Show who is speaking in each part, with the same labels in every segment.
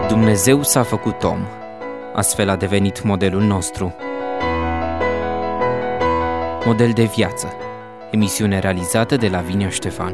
Speaker 1: Dumnezeu s-a făcut om, astfel a devenit modelul nostru. Model de viață, emisiune realizată de Lavinia Ștefan.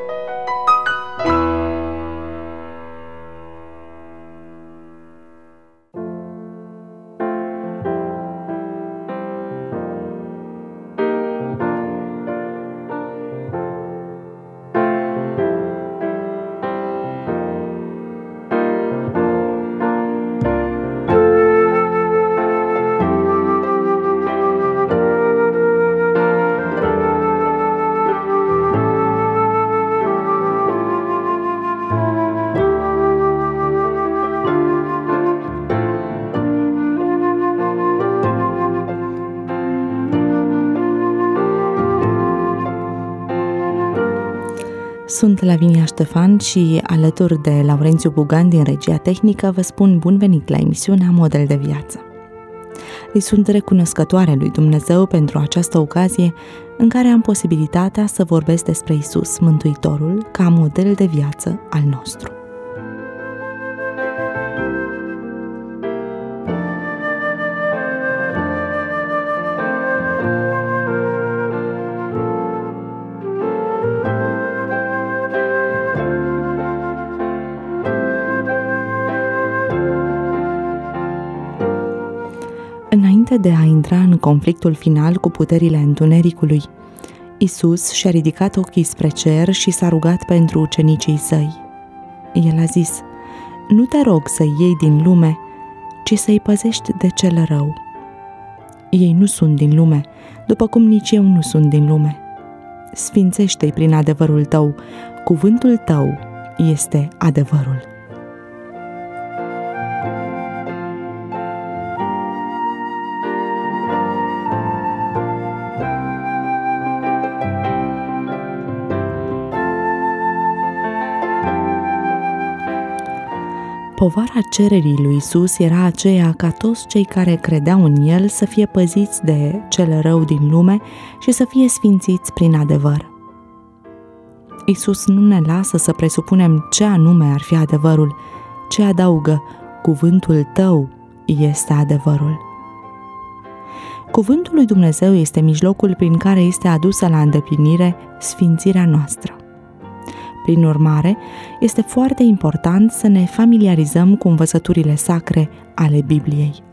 Speaker 2: Sunt Lavinia Ștefan și alături de Laurențiu Bugan din regia tehnică vă spun bun venit la emisiunea Model de Viață. Îi sunt recunoscătoare lui Dumnezeu pentru această ocazie în care am posibilitatea să vorbesc despre Iisus, Mântuitorul, ca model de viață al nostru. Înainte de a intra în conflictul final cu puterile întunericului, Iisus și-a ridicat ochii spre cer și s-a rugat pentru ucenicii săi. El a zis: "Nu te rog să-i iei din lume, ci să-i păzești de cel rău. Ei nu sunt din lume, după cum nici eu nu sunt din lume. Sfințește-i prin adevărul tău, cuvântul tău este adevărul." Povara cererii lui Iisus era aceea ca toți cei care credeau în El să fie păziți de cel rău din lume și să fie sfințiți prin adevăr. Iisus nu ne lasă să presupunem ce anume ar fi adevărul, ci adaugă: cuvântul tău este adevărul. Cuvântul lui Dumnezeu este mijlocul prin care este adusă la îndeplinire sfințirea noastră. Prin urmare, este foarte important să ne familiarizăm cu învățăturile sacre ale Bibliei.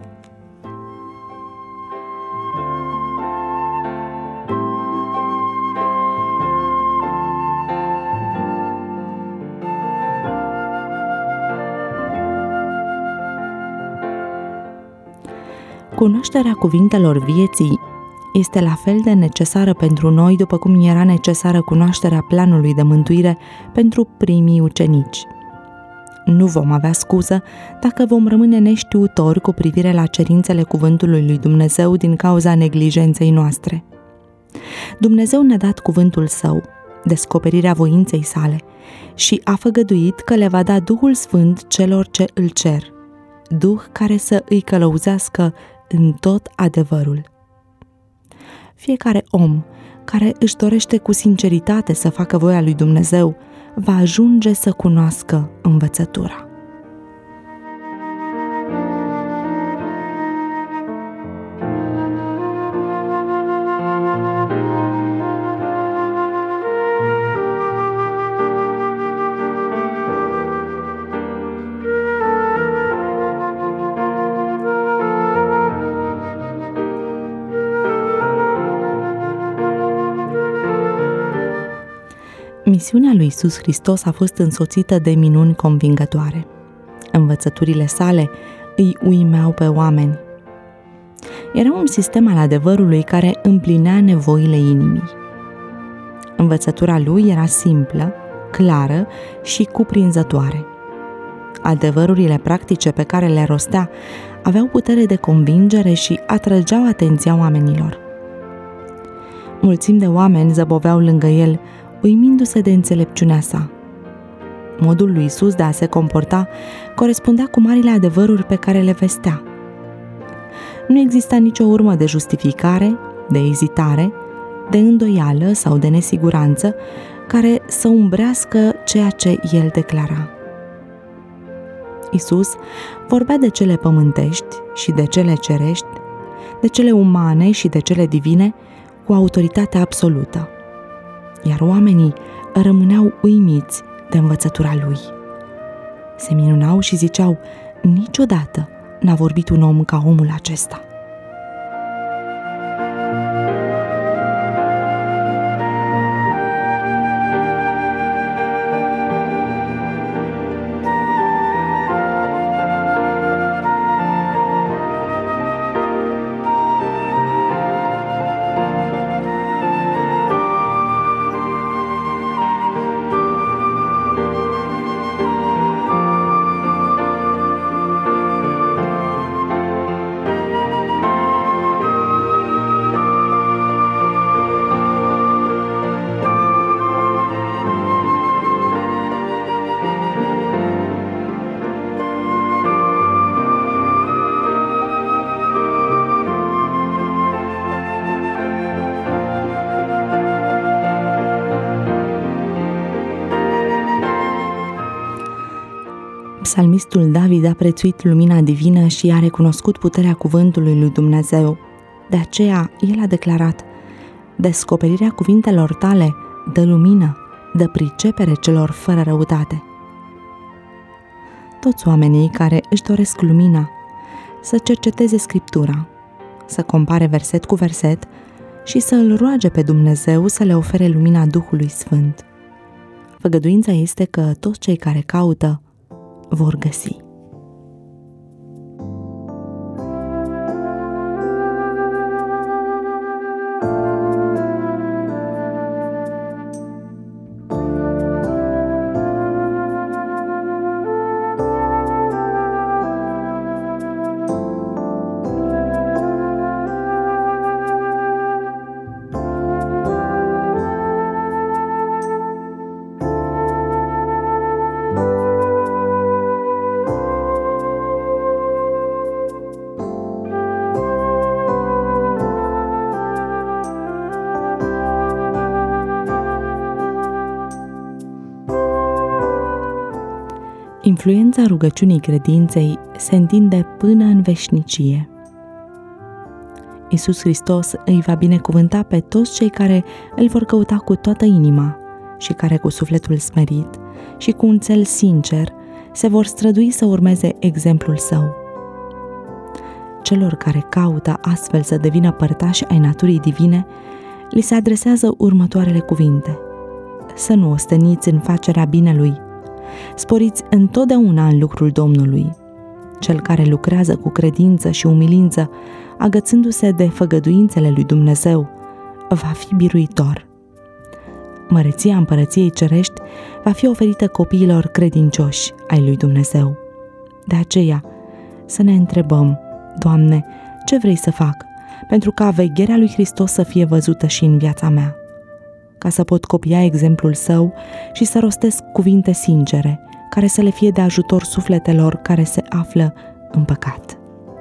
Speaker 2: Cunoașterea cuvintelor vieții este la fel de necesară pentru noi după cum era necesară cunoașterea planului de mântuire pentru primii ucenici. Nu vom avea scuză dacă vom rămâne neștiutori cu privire la cerințele cuvântului lui Dumnezeu din cauza neglijenței noastre. Dumnezeu ne-a dat cuvântul Său, descoperirea voinței sale, și a făgăduit că le va da Duhul Sfânt celor ce îl cer, Duh care să îi călăuzească în tot adevărul. Fiecare om care își dorește cu sinceritate să facă voia lui Dumnezeu va ajunge să cunoască învățătura. Misiunea lui Iisus Hristos a fost însoțită de minuni convingătoare. Învățăturile sale îi uimeau pe oameni. Era un sistem al adevărului care împlinea nevoile inimii. Învățătura lui era simplă, clară și cuprinzătoare. Adevărurile practice pe care le rostea aveau putere de convingere și atrăgeau atenția oamenilor. Mulțimi de oameni zăboveau lângă el, uimindu-se de înțelepciunea sa. Modul lui Iisus de a se comporta corespundea cu marile adevăruri pe care le vestea. Nu exista nicio urmă de justificare, de ezitare, de îndoială sau de nesiguranță care să umbrească ceea ce el declara. Iisus vorbea de cele pământești și de cele cerești, de cele umane și de cele divine, cu autoritate absolută. Iar oamenii rămâneau uimiți de învățătura lui. Se minunau și ziceau: niciodată n-a vorbit un om ca omul acesta. Psalmistul David a prețuit lumina divină și a recunoscut puterea cuvântului lui Dumnezeu. De aceea, el a declarat: descoperirea cuvintelor tale dă lumină, dă pricepere celor fără răutate. Toți oamenii care își doresc lumina să cerceteze Scriptura, să compare verset cu verset și să îl roage pe Dumnezeu să le ofere lumina Duhului Sfânt. Făgăduința este că toți cei care caută vor găsi. Influența rugăciunii credinței se întinde până în veșnicie. Iisus Hristos îi va binecuvânta pe toți cei care îl vor căuta cu toată inima și care cu sufletul smerit și cu un țel sincer se vor strădui să urmeze exemplul său. Celor care caută astfel să devină părtași ai naturii divine, li se adresează următoarele cuvinte: să nu osteniți în facerea binelui, sporiți întotdeauna în lucrul Domnului. Cel care lucrează cu credință și umilință, agățându-se de făgăduințele lui Dumnezeu, va fi biruitor. Măreția împărăției cerești va fi oferită copiilor credincioși ai lui Dumnezeu. De aceea, să ne întrebăm: Doamne, ce vrei să fac pentru ca vegherea lui Hristos să fie văzută și în viața mea? Ca să pot copia exemplul său și să rostesc cuvinte sincere, care să le fie de ajutor sufletelor care se află în păcat.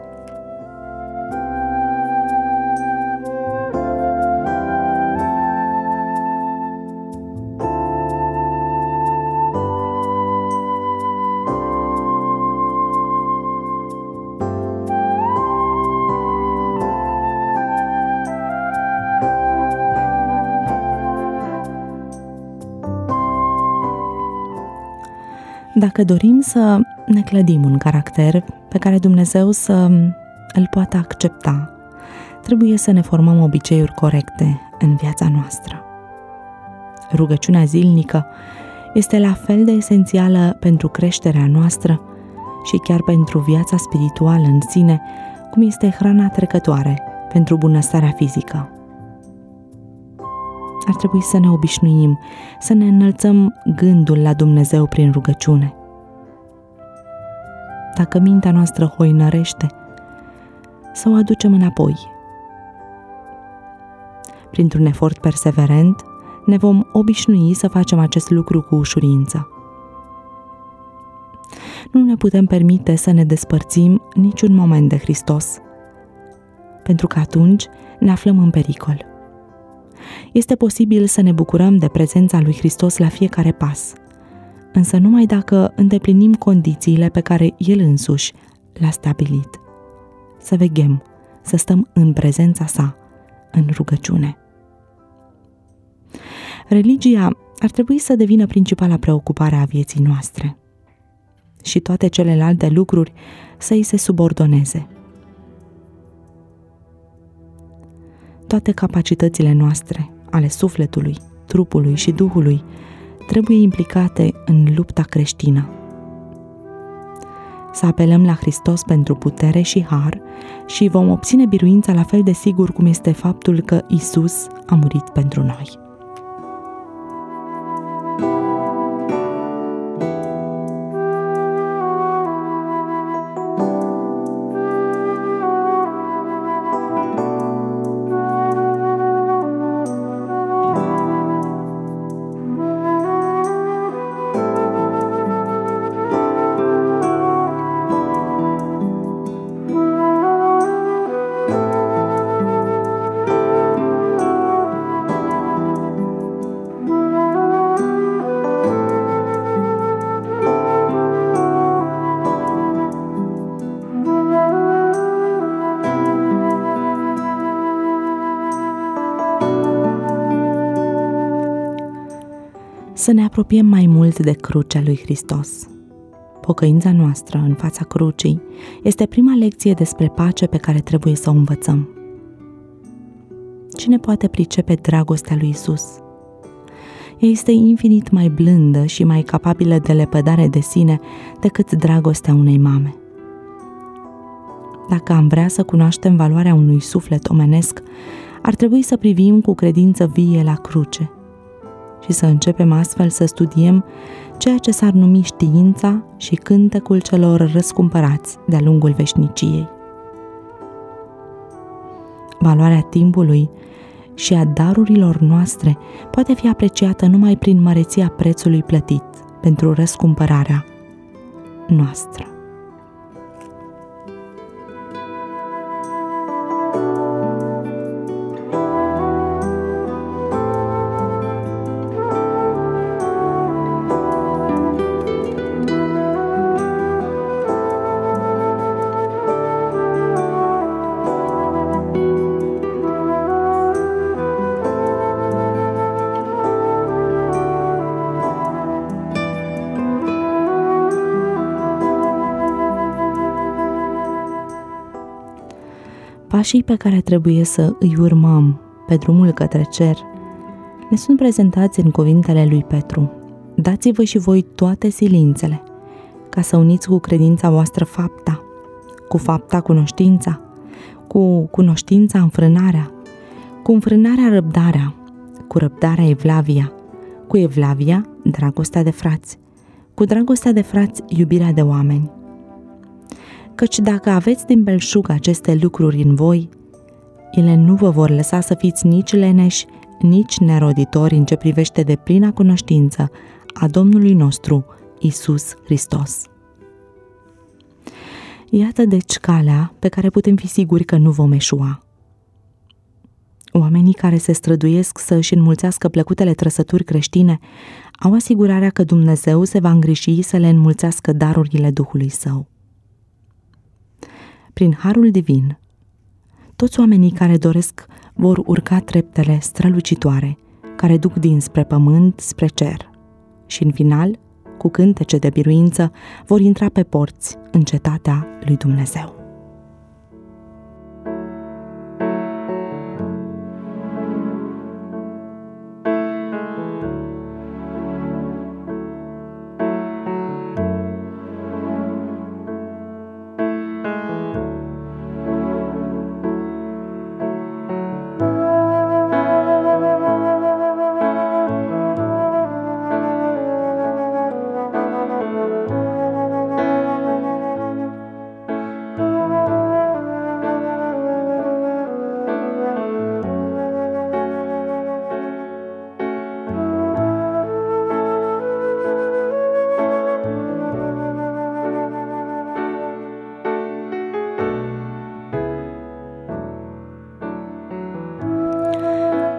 Speaker 2: Dacă dorim să ne clădim un caracter pe care Dumnezeu să îl poată accepta, trebuie să ne formăm obiceiuri corecte în viața noastră. Rugăciunea zilnică este la fel de esențială pentru creșterea noastră și chiar pentru viața spirituală în sine, cum este hrana trecătoare pentru bunăstarea fizică. Ar trebui să ne obișnuim, să ne înălțăm gândul la Dumnezeu prin rugăciune. Dacă mintea noastră hoinărește, să o aducem înapoi. Printr-un efort perseverent, ne vom obișnui să facem acest lucru cu ușurință. Nu ne putem permite să ne despărțim niciun moment de Hristos, pentru că atunci ne aflăm în pericol. Este posibil să ne bucurăm de prezența lui Hristos la fiecare pas, însă numai dacă îndeplinim condițiile pe care El însuși le-a stabilit. Să veghem, să stăm în prezența sa, în rugăciune. Religia ar trebui să devină principala preocupare a vieții noastre și toate celelalte lucruri să îi se subordoneze. Toate capacitățile noastre, ale sufletului, trupului și duhului, trebuie implicate în lupta creștină. Să apelăm la Hristos pentru putere și har și vom obține biruința la fel de sigur cum este faptul că Isus a murit pentru noi. Să ne apropiem mai mult de crucea lui Hristos. Pocăința noastră în fața crucii este prima lecție despre pace pe care trebuie să o învățăm. Cine poate pricepe dragostea lui Isus? Ea este infinit mai blândă și mai capabilă de lepădare de sine decât dragostea unei mame. Dacă am vrea să cunoaștem valoarea unui suflet omenesc, ar trebui să privim cu credință vie la cruce și să începem astfel să studiem ceea ce s-ar numi știința și cântecul celor răscumpărați de-a lungul veșniciei. Valoarea timpului și a darurilor noastre poate fi apreciată numai prin măreția prețului plătit pentru răscumpărarea noastră. Pașii pe care trebuie să îi urmăm pe drumul către cer ne sunt prezentați în cuvintele lui Petru. Dați-vă și voi toate silințele, ca să uniți cu credința voastră fapta, cu fapta cunoștința, cu cunoștința înfrânarea, cu înfrânarea răbdarea, cu răbdarea evlavia, cu evlavia dragostea de frați, cu dragostea de frați iubirea de oameni. Căci dacă aveți din belșug aceste lucruri în voi, ele nu vă vor lăsa să fiți nici leneși, nici neroditori în ce privește deplina cunoștință a Domnului nostru, Isus Hristos. Iată deci calea pe care putem fi siguri că nu vom eșua. Oamenii care se străduiesc să își înmulțească plăcutele trăsături creștine au asigurarea că Dumnezeu se va îngriji să le înmulțească darurile Duhului Său. Prin harul divin, toți oamenii care doresc vor urca treptele strălucitoare care duc dinspre pământ spre cer și în final, cu cântece de biruință, vor intra pe porți în cetatea lui Dumnezeu.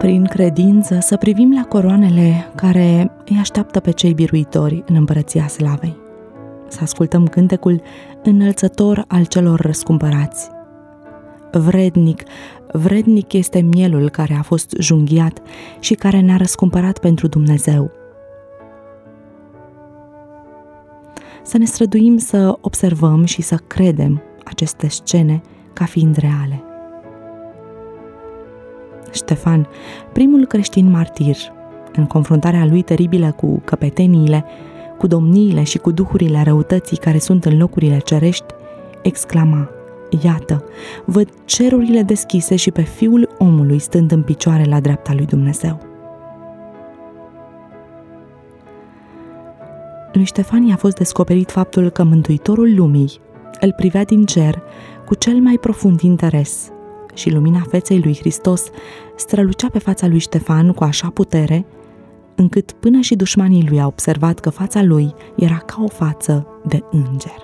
Speaker 2: Prin credință să privim la coroanele care îi așteaptă pe cei biruitori în împărăția slavei. Să ascultăm cântecul înălțător al celor răscumpărați. Vrednic, vrednic este mielul care a fost junghiat și care ne-a răscumpărat pentru Dumnezeu. Să ne străduim să observăm și să credem aceste scene ca fiind reale. Ștefan, primul creștin martir, în confruntarea lui teribilă cu căpeteniile, cu domniile și cu duhurile răutății care sunt în locurile cerești, exclama: iată, văd cerurile deschise și pe Fiul omului stând în picioare la dreapta lui Dumnezeu. Lui Ștefan i-a fost descoperit faptul că Mântuitorul lumii îl privea din cer cu cel mai profund interes și lumina feței lui Hristos strălucea pe fața lui Ștefan cu așa putere, încât până și dușmanii lui au observat că fața lui era ca o față de înger.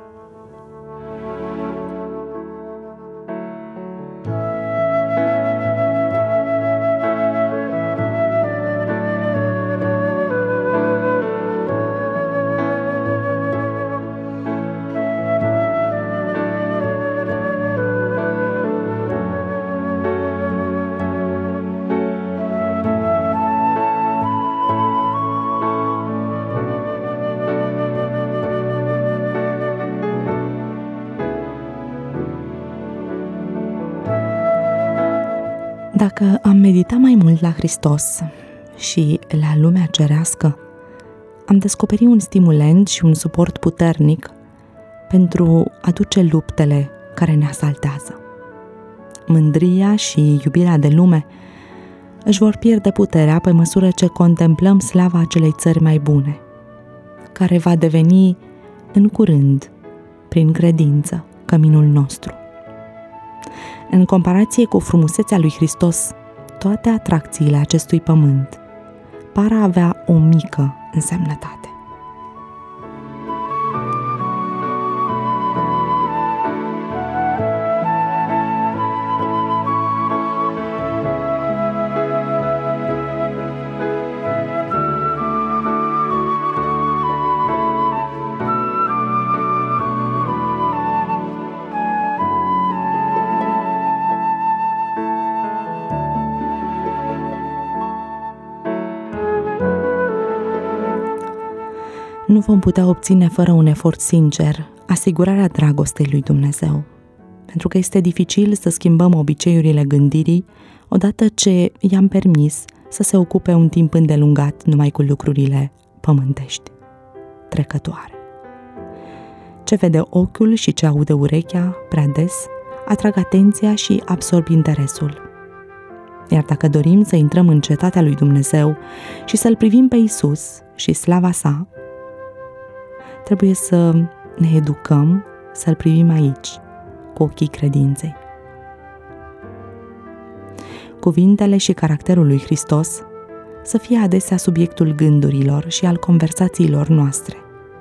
Speaker 2: Dacă am meditat mai mult la Hristos și la lumea cerească, am descoperit un stimulent și un suport puternic pentru a duce luptele care ne asaltează. Mândria și iubirea de lume își vor pierde puterea pe măsură ce contemplăm slava acelei țări mai bune, care va deveni în curând, prin credință, căminul nostru. În comparație cu frumusețea lui Hristos, toate atracțiile acestui pământ par a avea o mică însemnătate. Nu vom putea obține fără un efort sincer asigurarea dragostei lui Dumnezeu, pentru că este dificil să schimbăm obiceiurile gândirii odată ce i-am permis să se ocupe un timp îndelungat numai cu lucrurile pământești, trecătoare. Ce vede ochiul și ce aude urechea prea des atrag atenția și absorb interesul. Iar dacă dorim să intrăm în cetatea lui Dumnezeu și să-L privim pe Iisus și slava sa, trebuie să ne educăm să-L privim aici, cu ochii credinței. Cuvintele și caracterul lui Hristos să fie adesea subiectul gândurilor și al conversațiilor noastre.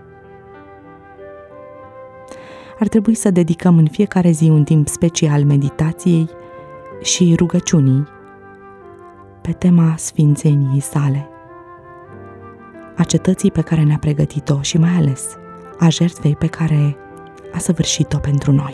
Speaker 2: Ar trebui să dedicăm în fiecare zi un timp special meditației și rugăciunii pe tema sfințeniei sale, a cetății pe care ne-a pregătit-o și mai ales a jertfei pe care a săvârșit-o pentru noi.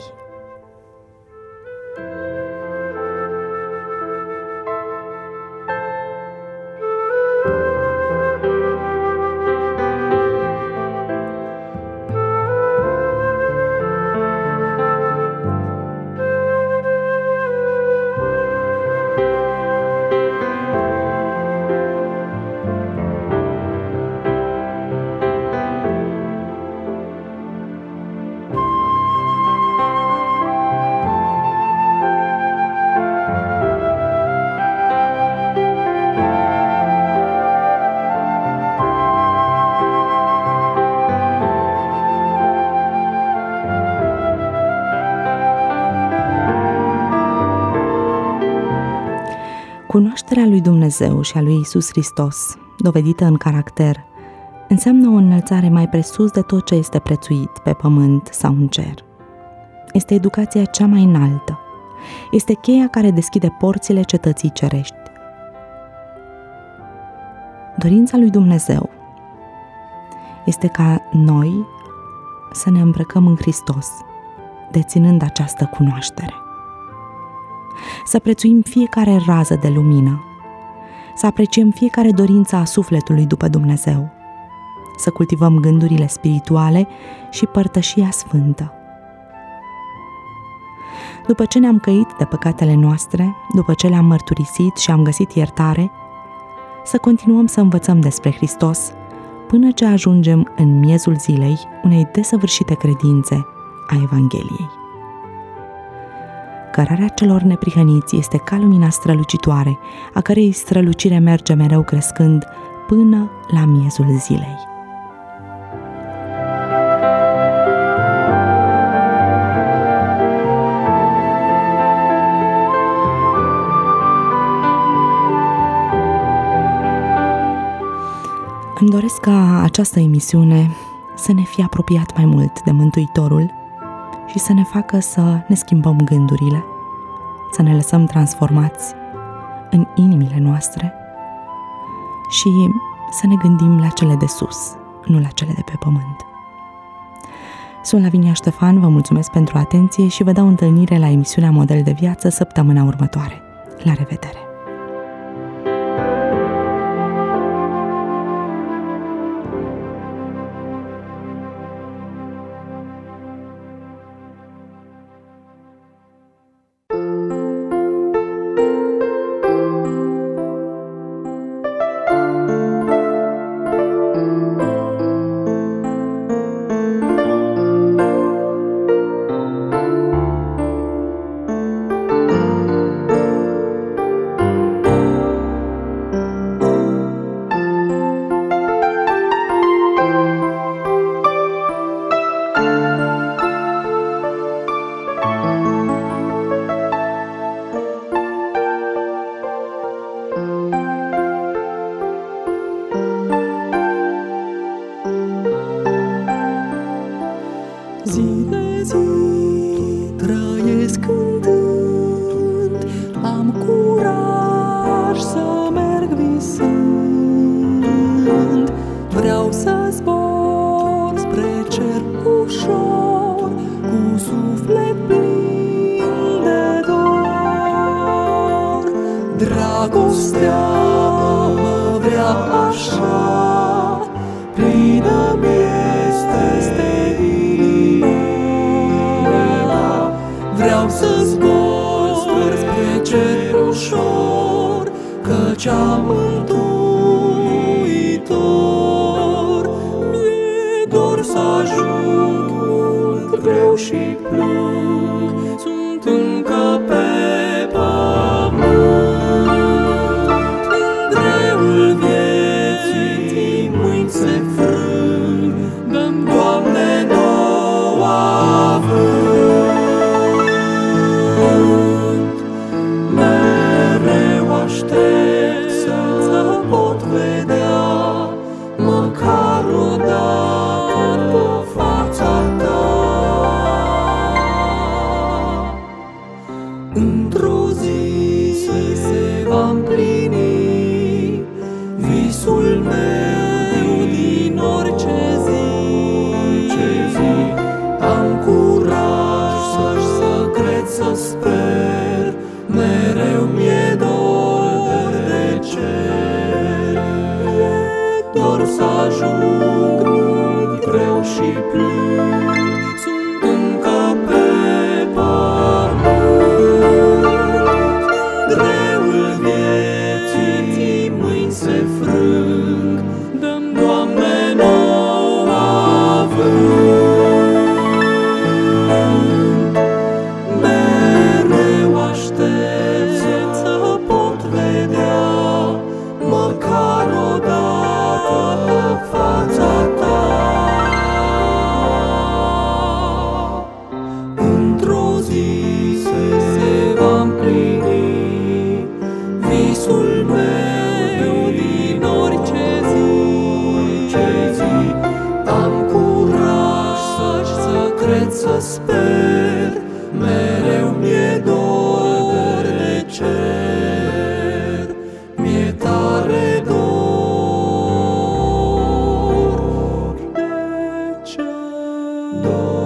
Speaker 2: Cunoașterea lui Dumnezeu și a lui Iisus Hristos, dovedită în caracter, înseamnă o înălțare mai presus de tot ce este prețuit pe pământ sau în cer. Este educația cea mai înaltă. Este cheia care deschide porțile cetății cerești Dorința lui Dumnezeu este ca noi să ne îmbrăcăm în Hristos, deținând această cunoaștere. Să prețuim fiecare rază de lumină, să apreciem fiecare dorință a sufletului după Dumnezeu, să cultivăm gândurile spirituale și părtășia sfântă. După ce ne-am căit de păcatele noastre, după ce le-am mărturisit și am găsit iertare, să continuăm să învățăm despre Hristos până ce ajungem în miezul zilei unei desăvârșite credințe a Evangheliei. Cărarea celor neprihăniți este ca lumina strălucitoare, a cărei strălucire merge mereu crescând până la miezul zilei. Îmi doresc ca această emisiune să ne fie apropiat mai mult de Mântuitorul și să ne facă să ne schimbăm gândurile, să ne lăsăm transformați în inimile noastre și să ne gândim la cele de sus, nu la cele de pe pământ. Sunt Lavinia Ștefan, vă mulțumesc pentru atenție și vă dau întâlnire la emisiunea Model de Viață săptămâna următoare. La revedere!
Speaker 3: Zi de zi trăiesc cântând, am curaj să merg visând. Vreau să zbor spre cer ușor, cu suflet plin de dor. Dragostea mă vrea așa, plină-mi este inima. Vreau să zbor spre cer ușor, căci am Mântuitor. Mi-e dor să ajung mult greu și plâng, sunt încă pe pământ. În greul vieții mâini se frâng, dă-mi, Doamne, nou avânt. Mereu aștept să pot vedea măcar o dată fața ta. Într-o zi se va împlini visul meu din orice zi. Am curaj să cred, să sper, mereu mi-e dor de cer. Mi-e dor să ajung mult greu și plâng, sunt încă pe pământ. În greul vieții mâini se frâng, dă-mi, Doamne, nou avânt. Mereu aștept să pot vedea măcar o dată fața ta. Într-o zi se va împlini visul meu din orice zi. Am curaj să cred, să sper, mereu mi-e dor de cer. Mi-e tare dor Domnul